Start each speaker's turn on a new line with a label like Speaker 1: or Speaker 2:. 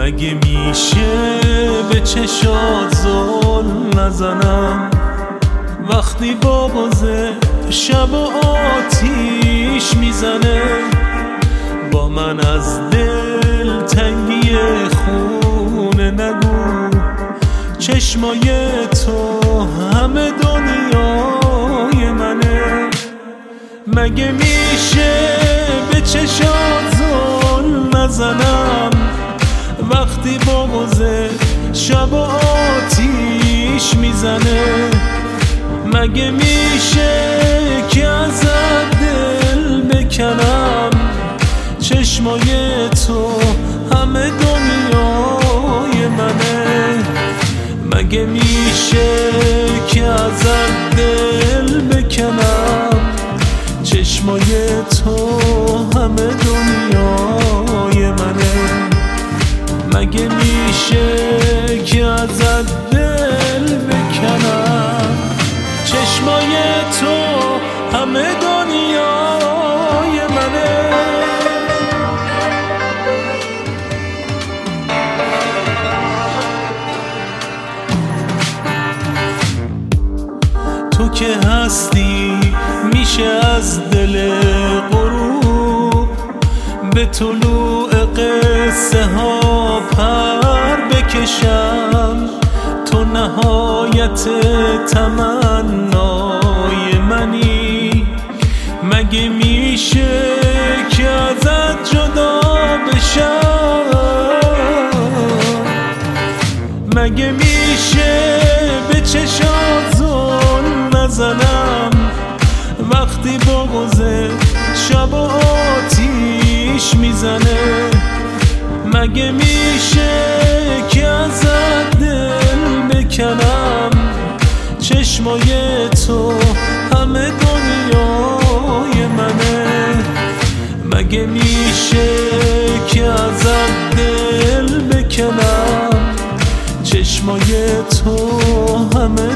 Speaker 1: مگه میشه به چشات ظلم نزنم وقتی با بازه شب و آتیش میزنه؟ با من از دل تنگی خونه نگو، چشمای تو همه دنیای منه. مگه میشه به چشات ظلم نزنم وقتی بغضه شب و آتیش میزنه؟ مگه میشه که ازت دل بکنم، چشمای تو همه دنیای منه؟ مگه میشه که ازت دل بکنم، چشمای تو همه دنیای منه؟ مگه میشه که ازت دل بکنم، چشمای تو همه دنیای منه؟ تو که هستی میشه از دل غروب به طلوع قصه ها پر بکشم. تو نهایت تمنای منی، مگه میشه که ازت جدا بشم؟ مگه میشه به چشات ظلم نزنم وقتی بغضه شب و آتیش میزنه؟ مگه میشه که ازت دل بکنم، چشمای تو همه دنیای منه؟ مگه میشه که ازت دل بکنم، چشمای تو همه